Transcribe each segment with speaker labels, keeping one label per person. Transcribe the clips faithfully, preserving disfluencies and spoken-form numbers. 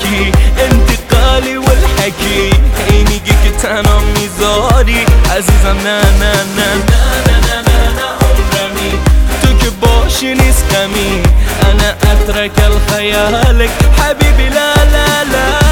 Speaker 1: اتركي انتقالي والحكي هي میگی تنها میذاری عزیزم نه نه نه نه نه نه نه نه عمرمی تو که باشی نیست غمی انا اترك الخيالك حبيبي لا لا لا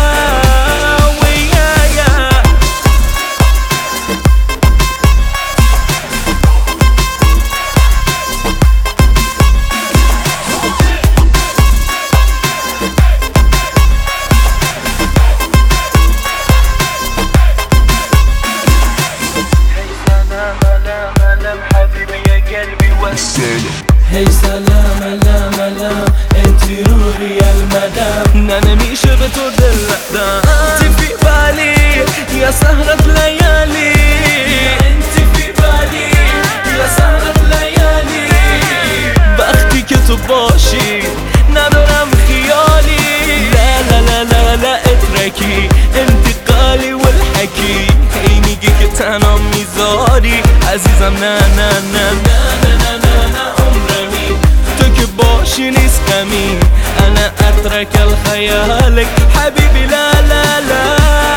Speaker 2: هی سلام لام لام انتي روحي المدام
Speaker 1: انا نمیشه به تو دل ندم انتي في بالي يا سهرة ليالي
Speaker 2: انتي في بالي يا سهرة ليالي
Speaker 1: وقتی که تو باشی ندارم خیالی لا لا لا لا لا اتركي انتقالي والحكي هی میگی که تنها میذاری عزیزم نه نه نه نه نه نه نه نه عمرمی تو که باشی نیست غمی انا اترك الخيالك حبيبي لا لا لا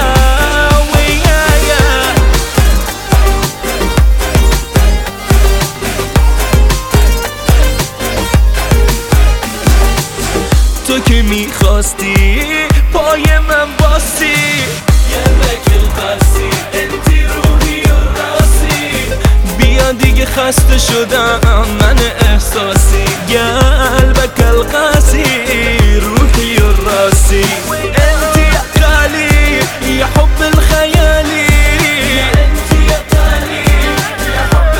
Speaker 1: ويايا تو که میخواستی پای من باسی
Speaker 2: یه بکل قاسی انتي روحي الراسی
Speaker 1: بیا دیگه خسته شدم من احساسی قلبك القاسي روحي الراسي انت يا غالي يا حب الخيالي
Speaker 2: انت يا غالي يا حب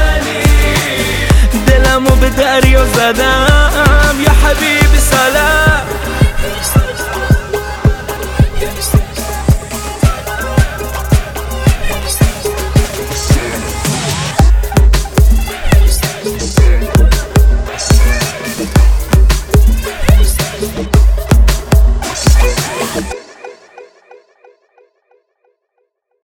Speaker 2: الخيالي
Speaker 1: دلمو به دریا زدم یا حبیبی سلام